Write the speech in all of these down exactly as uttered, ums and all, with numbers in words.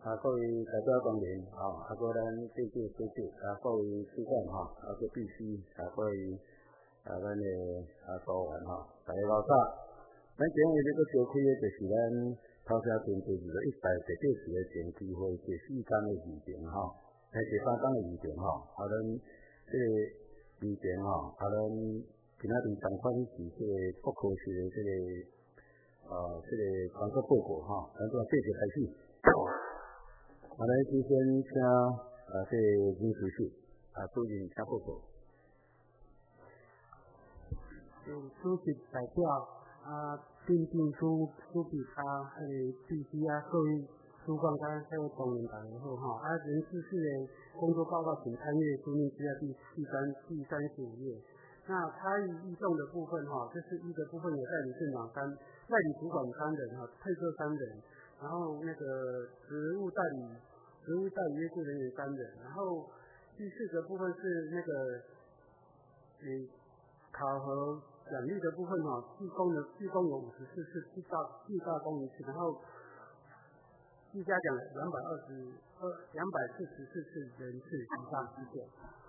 啊，各位代表同仁，吼，啊，各咱记者、记者，啊，各位主管，吼，啊，各必须，啊，各位啊，咱的啊组员，吼，大家老早，咱今日这个召开的就是咱头城镇第二十一届第九次的选举会第四天的议程，吼，第第三天的议程，吼，啊，咱这个议程，吼，啊，咱今仔日同款是这个国科室的这个呃这个工作报告，吼，咱就继续开始。啊，咱首先请啊，这林主席啊，主任请报告。 主席代表啊，丁丁书书记啊，迄个必须啊，各位主管甲各位同仁大家好吼。啊，人事室的工作报告请参阅书面资料第第三第三十五页。那参与异动的部分哈，这是一个部分有代理镇长三、代理主管三人哈，配合三人，然后那个职务代理。职务代理约雇人员三人，然后第四个部分是那个，诶、嗯，考核奖励的部分哈，技工的技工有五十四次，技大技大工一次，然后技嘉奖两百二十二两百四十四次人次以上之件。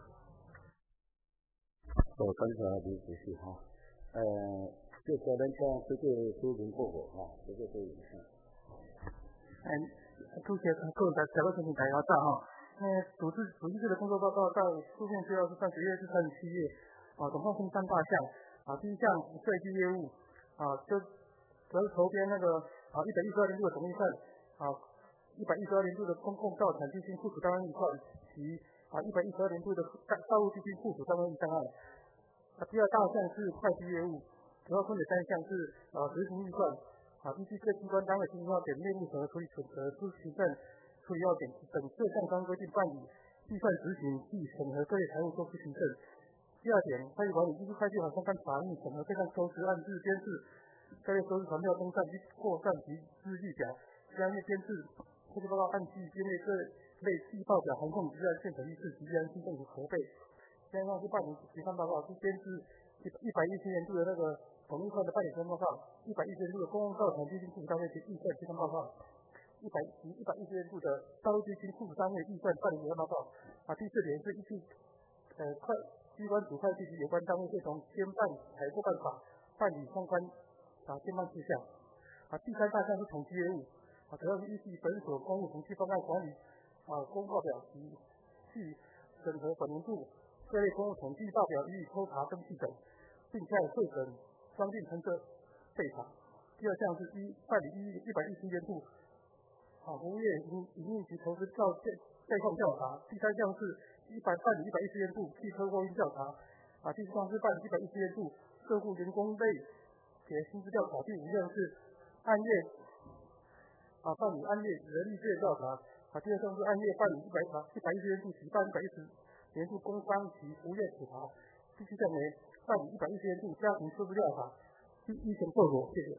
哦，感谢李主席哈，呃，这个咱讲这个书面报告哈，这个都有上。 嗯。主席，各位代表同仁大家早哈。那组织组织这个工作报告在书面资料是三十页至三十七页，啊，总共分三大项。啊，第一项税基业务，啊，就主要是筹编那个啊一百一十二年度的总预算，啊一百一十二年度的公共造产基金附属单位预算及啊一百一十二年度的道路基金附属单位预算案。啊，第二大项是会计业务，主要分为三项是啊执行预算。啊，依据各机关单位经营要点、内务审核处理准则、出行政处理要点等各项相关规定办理预算执行及审核各类财务收支行政。第二点，会计管理依据会计法相关法令审核各项收支，按日监视各类收支传票公账及过账及日历表，将月监视会计报告按季编列各类季报表，函控及按县省议事及按市政府核备。第三项是办理结算报告，是监视一百一十年度的那个总预算的办理结算报告，一百一十年度的公共造产基金附属单位及预算结算报告，一百及一百一十年度的道路基金附属单位预算办理结算报告。啊，第四点是依据呃会机关主会计及有关单位会从监办采购办法办理相关啊监办事项。啊，第三大项是统计业务，啊，主要是依据本所公务统计方案管理啊公报表及去审核本年度各类公务统计报表予以抽查登记等，并向会审商定成设备查。第二项是一办理一一百一十年度啊服务业营营运及投资调概况调查。第三项是一百办理一百一十年度汽车货运调查。啊，第四项是办理一百一十年度社户员工类别薪资调查。第五项是按月啊办理按月人力资源调查。啊，第二项是按月办理一百一百一十年度及办一百一十年度工商及服务业普查。第七项为办理一百一十年度家庭收支调查。一一层报告，谢谢。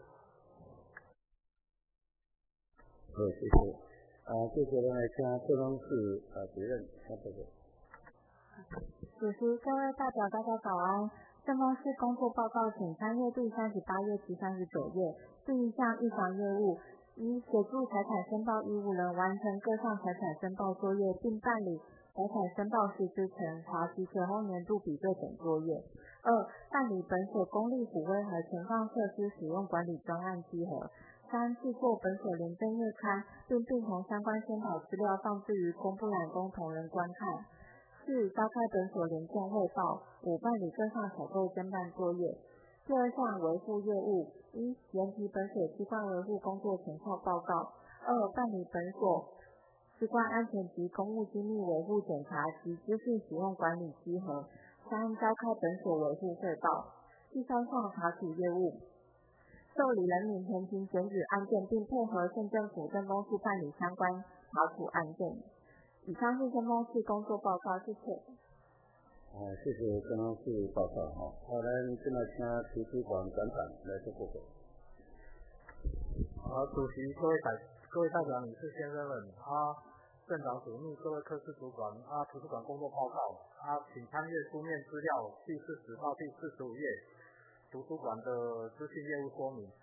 好，谢谢。啊，接下来来请各方市啊主任请报告。 主席、各位代表，大家早安。政风市工作报告请参阅第三十八页至三十九页。第一项预防业务，一、协助财产申报义务人完成各项财产申报作业，并办理财产申报时之审查及前后年度比对等作业。二、办理本所公立虎威和存放设施使用管理专案稽核。三、制作本所廉政月刊，并并同相关宣导资料放置于公布栏供同仁观看。四、召开本所廉政汇报。五、办理各项采购侦办作业。第二项维护业务，一、研提本所机关维护工作成效报告。二、办理本所机关安全及公务机密维护检查及资讯使用管理稽核。三、召开本所维护汇报。第三项查处业务，受理人民填平检举案件，并配合县政府政风处办理相关查处案件。以上是政风市工作报告，谢谢。 啊，谢谢政风市报告哈。啊，咱现在请图书馆馆长来做报告。 好，主席、各位代各位代表、女士、先生们，啊，镇长主秘、各位科室主管，啊，图书馆工作报告，啊，请参阅书面资料第四十到第四十五页，图书馆的资讯业务说明。啊，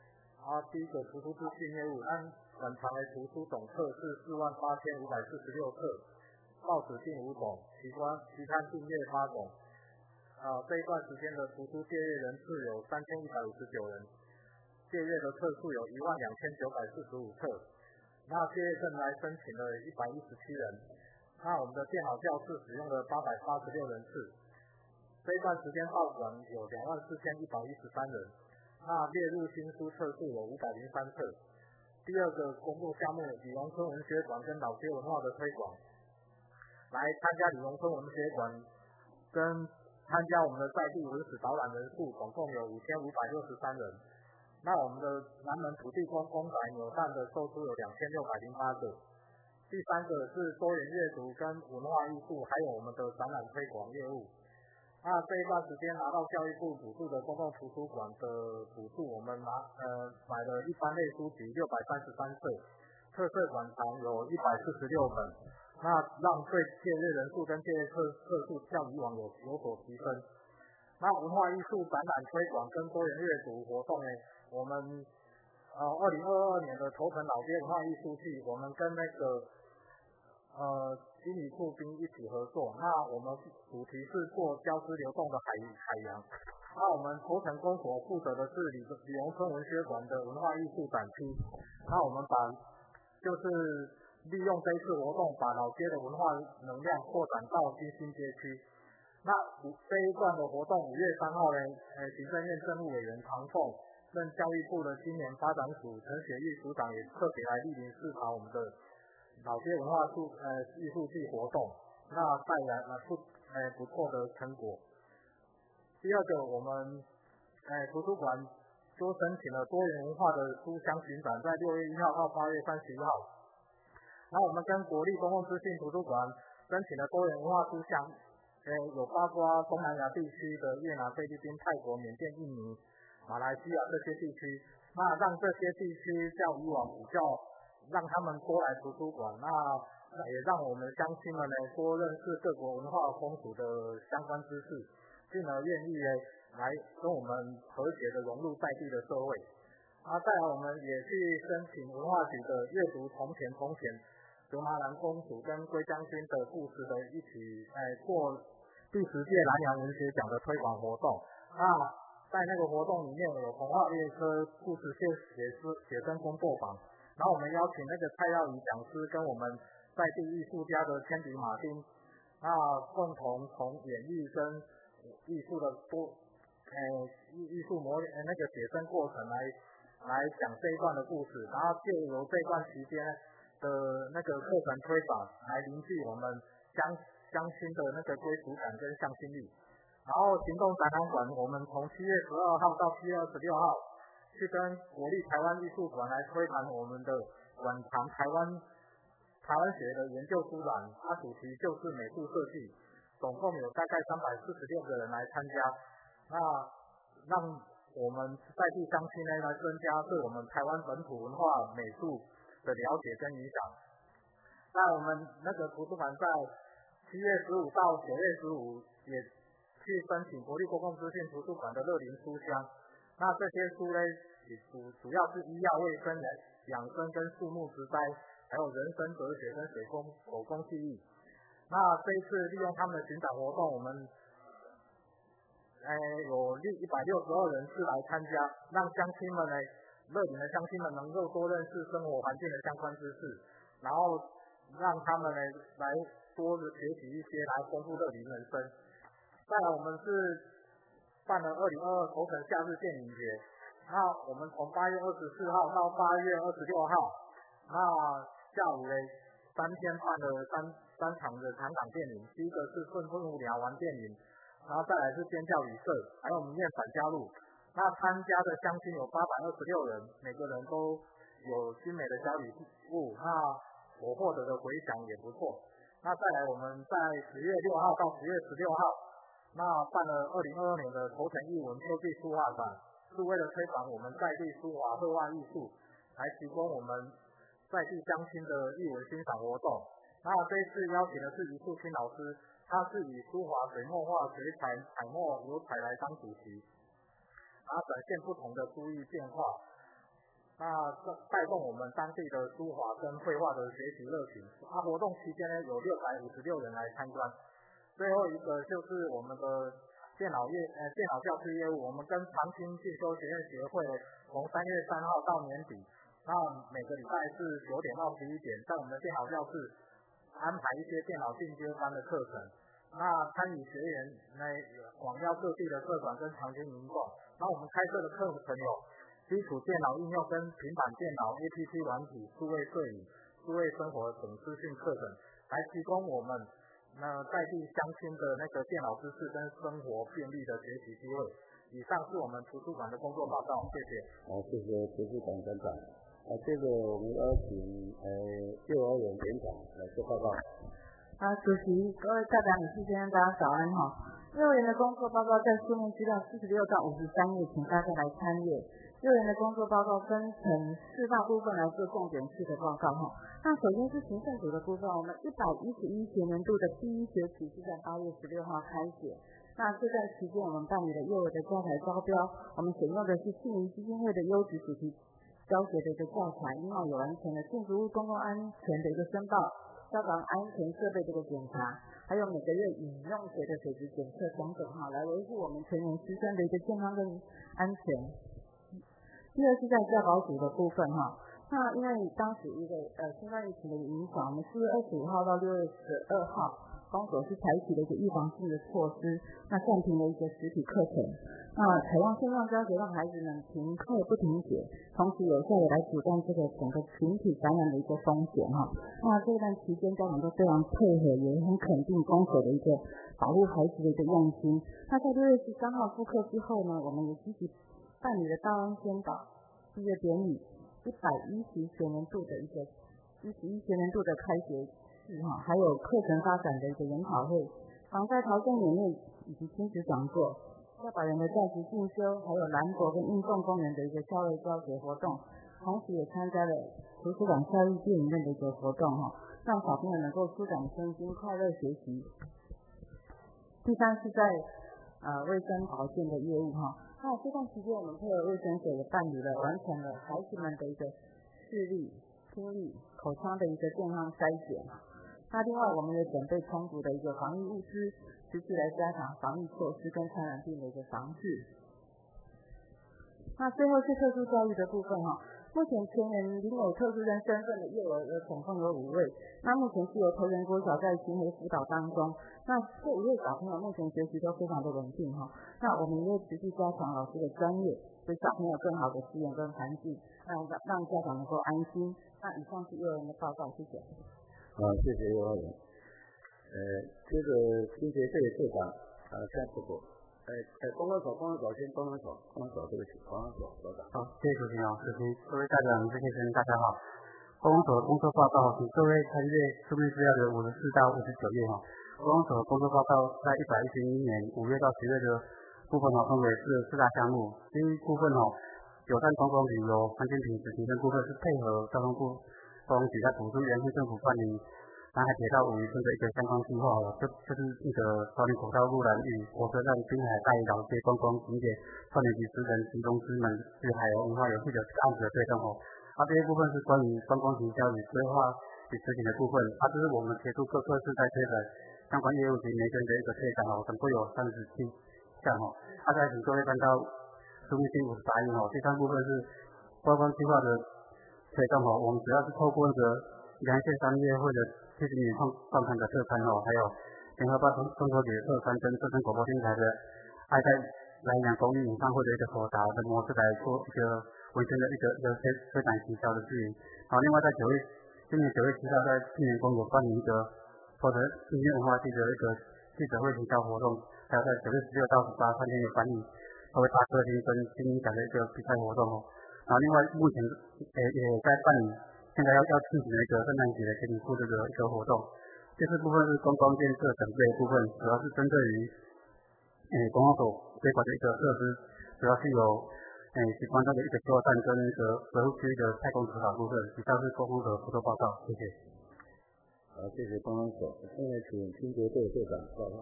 啊，第一个图书资讯业务，按本场的图书总册是四万八千五百四十六册，报纸订五种，期刊期刊订阅八种。啊，这一段时间的图书借阅人次有三千一百五十九人，借阅的册数有一万两千九百四十五册。那借阅证来申请了一百一十七人。那我们的电脑教室使用了八百八十六人次。这一段时间报馆有两万四千一百一十三人。那列入新书册数有五百零三册。第二个公共项目，李荣春文学馆跟老街文化的推广。来参加李荣春文学馆跟参加我们的在地文史导览人数总共有五千五百六十三人。那我们的南门土地公公仔扭蛋的售出有两千六百零八个。第三个是多元阅读跟文化艺术，还有我们的展览推广业务。那这一段时间拿到教育部补助的公共图书馆的补助，我们拿呃买了一般类书籍六百三十三册，特色馆藏有一百四十六本，那让对借阅人数跟借阅册册数较以往有有所提升。那文化艺术展览推广跟多元阅读活动呢，我们呃二零二二年的头城老街文化艺术季，我们跟那个呃，经理处兵一起合作，那我们主题是做交织流动的海海洋。那我们头城公所负责的是李李荣春文学馆的文化艺术展区。那我们把就是利用这一次活动，把老街的文化能量扩展到新兴街区。那这一段的活动，五月三号呢，呃，行政院政务委员唐凤任教育部的青年发展署陈雪玉署长也特别来莅临视察我们的老街文化术呃艺术季活动，那带来呃不呃不错的成果。第二个，我们呃图书馆就申请了多元文化的书香巡展，在六月一号到八月三十一号。那我们跟国立公共资讯图书馆申请了多元文化书香，呃有包括东南亚地区的越南、菲律宾、泰国、缅甸、印尼、马来西亚这些地区，那让这些地区较以往比较。让他们多来图书馆，那也让我们乡亲们呢多认识各国文化风俗的相关知识，进而愿意呢来跟我们和谐的融入在地的社会。啊，再来我们也去申请文化局的阅读从前从前格马兰公主跟龟将军的故事的一起哎做第十届南洋文学奖的推广活动。那在那个活动里面有童话列车故事写写诗写生工作坊。然后我们邀请那个蔡耀宇讲师跟我们在地艺术家的铅笔马丁，那共同从演绎跟艺术的多呃艺艺术模呃那个写生过程来来讲这一段的故事，然后借由这段期间的那个课程推广来凝聚我们乡乡亲的那个归属感跟向心力。然后行动展览馆，我们从七月十二号到七月二十六号。去跟国立台湾艺术馆来推谈我们的馆藏台湾台湾学的研究书展，它主题就是美术设计，总共有大概三百四十六个人来参加，那让我们在地乡亲呢来增加对我们台湾本土文化美术的了解跟影响。那我们那个图书馆在七月十五到九月十五也去申请国立公共资讯图书馆的乐龄书香。那这些书呢，主主要是医药卫生、养生跟树木植栽，还有人生哲学跟水工手工技艺。那这一次利用他们的巡展活动，我们呃有一百六十二人次来参加，让乡亲们呢，乐龄的乡亲们能够多认识生活环境的相关知识，然后让他们呢来多学习一些，来丰富乐龄人生。再来，我们是办了二零二二头城夏日电影节，那我们从八月二十四号到八月二十六号，那下午呢三天办了三三场的长港电影，第一个是顺风无聊玩电影，然后再来是尖叫旅社，还有明艳返家路。那参加的乡亲有八百二十六人，每个人都有精美的小礼物，那我获得的回响也不错。那再来我们在十月六号到十月十六号。那办了二零二二年的头城艺文科技书画展，是为了推广我们在地书画绘画艺术，来提供我们在地乡亲的艺文欣赏活动。那这一次邀请的是余树清老师，他是以书画、水墨画、水彩、彩墨、油彩来当主题，然后展现不同的书艺变化。 那带动我们当地的书法跟绘画的学习热情。啊，活动期间呢，有六百五十六人来参观。最后一个就是我们的电脑业呃电脑教室业务，我们跟长青进修学院协会从三月三号到年底，那每个礼拜是九点到十一点，在我们的电脑教室安排一些电脑进阶班的课程。那参与学员呢，广邀各地的社团跟长青民众。那我们开设的课程有基础电脑应用跟平板电脑 A P P 软体、数位摄影、数位生活等资讯课程，来提供我们那在地乡亲的那个电脑知识跟生活便利的学习机会。以上是我们图书馆的工作报告，谢谢。 好，谢谢图书馆馆长。啊，这个我们邀请呃幼儿园园长来做报告。 啊，主席，各位代表女士先生，大家早安哈。幼儿园的工作报告在书面资料四十六到五十三页，请大家来参阅。幼儿园的工作报告分成四大部分来做重点式的报告哈。那首先是行政组的部分，我们一百一十一学年度的第一学期是在八月十六号开学。那这段期间我们办理了幼儿的教材招标，我们选用的是信民基金会的优质主题教学的一个教材，另外也完成了建筑物公共安全的一个申报。消防安全设备这个检查，还有每个月饮用水的水质检测等等哈，来维护我们全年师生的一个健康跟安全。第二是在教保组的部分哈，那因为当时一个呃新冠疫情的影响，我们四月二十五号到六月十二号，公所是采取了一个预防性的措施，那暂停了一个实体课程，那采用线上教学，让孩子们停课不停学，同时有效的来阻断这个整个群体感染的一个风险哈。那这段期间家长都非常配合，也很肯定公所的一个保护孩子的一个用心。那在六月十三号复课之后呢，我们也积极办理了大安宣导毕业典礼，一百一十学年度的一个一十一学年度的开学式哈，还有课程发展的一个研讨会，防灾逃生演练以及亲子讲座，教保员的在职进修，还有兰博跟运动公园的一个校外教学活动，同时也参加了图书馆教育电影院的一个活动哈，让小朋友能够舒展身心，快乐学习。第三是在呃卫生保健的业务哈，那这段期间我们配合卫生所也办理了完成了孩子们的一个视力、听力、口腔的一个健康筛检。那另外我们也准备充足的一个防疫物资，持续来加强防疫措施跟传染病的一个防治。那最后是特殊教育的部分哈，目前全员领有特殊生身份的幼儿有总共有五位，那目前是由投缘国小在巡回辅导当中，那这五位小朋友目前学习都非常的稳定哈，那我们也会持续加强老师的专业，给小朋友更好的资源跟环境，让让家长能够安心。那以上是幼儿园的报告，谢谢。 好，谢谢幼儿园。呃，这个清洁队队长啊，干不过。哎哎，公安所，公安所先，公安所，公安所，对不起，公安所所长。 好，谢谢主席哦，主席，各位代表、女士、先生，大家好。公安所的工作报告，请各位参阅书面资料的五十四到五十九页哈。公安所的工作报告在一百一十一年五月到十月的部分哦，分为是四大项目。第一部分哦，友善观光旅游环境品质提升部分是配合交通部公局在补助原县政府办理南海铁道五渔村的一个相关计划哦，这就是那个管理口道路蓝屿火车站滨海大屿老街观光景点串联及职人提供资门是海洋文化游戏的案子的推动哦。啊，这一部分是关于观光行销与规划与执行的部分，啊，这是我们协助各科室在推展相关业务及媒介的一个推展哦，总共有三十七项哦。啊，再请各位看到书面第五十八页哦，第三部分是观光计划的推动哦，我们主要是透过那个两县商业会的七十年创创刊的特刊哦，还有联合报中中国节特刊跟浙江广播电台的爱在南洋公益演唱会的一个手打的模式来做一个文宣的一个一个推推展行销的事情。好，另外在九月今年九月七号在青年宫有办理一个或者音乐文化季的一个记者会行销活动，还有在九月十六到十八三天有办理作为大歌厅跟金鹰奖的一个比赛活动哦。然后另外目前也也在办理现在要要进行的一个圣诞节的给你付这个一个活动。这次部分是观光建设准备部分，主要是针对于诶公安所规划的一个设施，主要是有诶习惯到的一个修缮跟一个维护区的太空指导部分。以上是公安所工作报告，谢谢。 好，谢谢公安所。现在请清洁队队长报告。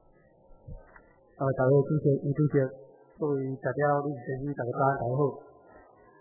啊，大家主席、副主席，各位代表、律师先生，大家早安，大家好。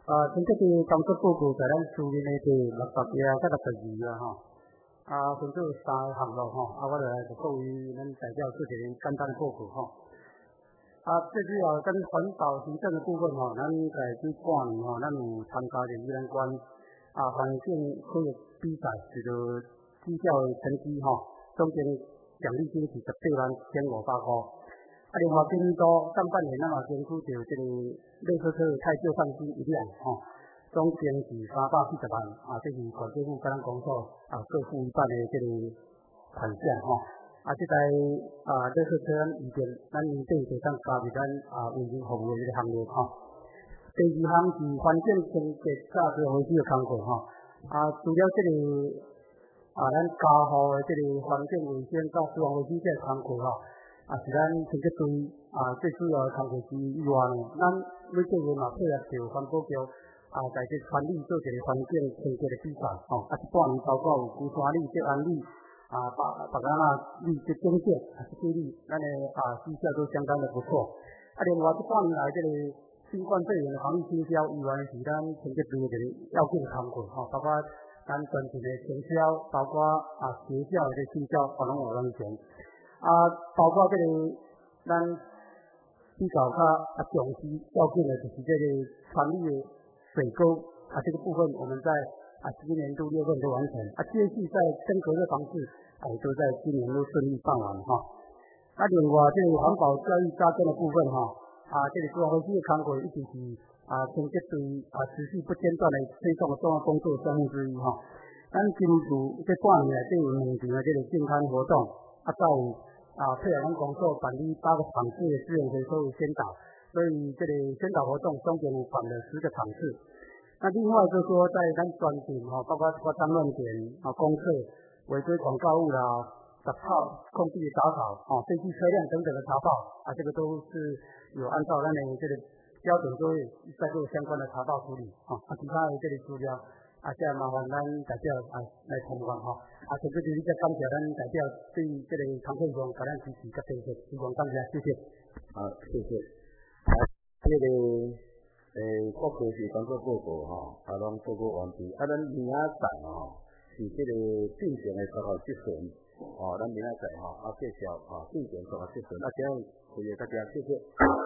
啊，今次嘅工作報告在咱书面内底六十页甲六十二啊吼，啊分做三个项目吼，啊我就来就各位咱代表做一个简单的报告吼。啊，最主要跟环保行政的部分吼，咱在这半年吼，咱有参加着宜兰县啊环境科学比赛，就是绩效的成绩吼，总共奖励金是十八万千五百块。啊，另外今年度上半年咱嘛争取着这个垃圾车汰旧换新一辆吼，总经是三百四十万啊，这是县政府甲咱公所啊各付一半的这个款项吼。啊，这台啊垃圾车咱预定咱年底就当加入咱啊卫生服务的这个行列吼。第二项是环境清洁甲这个回收的工作吼。啊，除了这个啊咱家户的这个环境卫生甲死亡回收这个工作吼。啊，是咱清洁队啊最主要的工作之以外呢，咱每个月嘛配合着环保局啊，在这全力做一个环境清洁的比赛吼。啊，这半年包括有孤山里、竹安里啊、白白干啊里这种种啊这些里，咱的啊绩效都相当的不错。啊，另外这半年来这个新冠肺炎的防疫清消以外是咱清洁队的一个要紧的工作吼，包括咱全体的清消，包括啊学校的清消，可能有完成。啊，包括这个咱比较较啊重视要紧的就是这个传递的水沟啊这个部分，我们在啊今年度六份都完成。啊，接续在升格的方式，啊也都在今年都顺利办完哈。啊，另外这个环保教育加深的部分哈，啊这个主要回收的工作一直是啊清洁队啊持续不间断的推动的重要工作项目之一哈。咱今年这半年来都有两场的这个健康活动。啊，到啊，配合咱工作办理八个场次的资源回收宣导，所以这个宣导活动总共有办了十个场次。那另外就是说，在咱专题哈，包括夸张乱点啊、公厕、违规广告物啦、杂草、空地的打扫啊、废弃车辆等等的查报啊，这个都是有按照咱的这个标准作业在做相关的查报处理啊，啊，其他的这个资料。啊，这麻烦咱代表啊来参观吼。啊，甚至就是再感谢咱代表对这个常会上给咱支持甲支持，希望感谢，谢谢。 好，谢谢。啊，这个诶，报告是工作报告吼，啊，拢做过完毕。啊，咱明仔载吼是这个进行的十号结算，哦，咱明仔载吼啊介绍啊进行十号结算，啊，这样可以大家谢谢。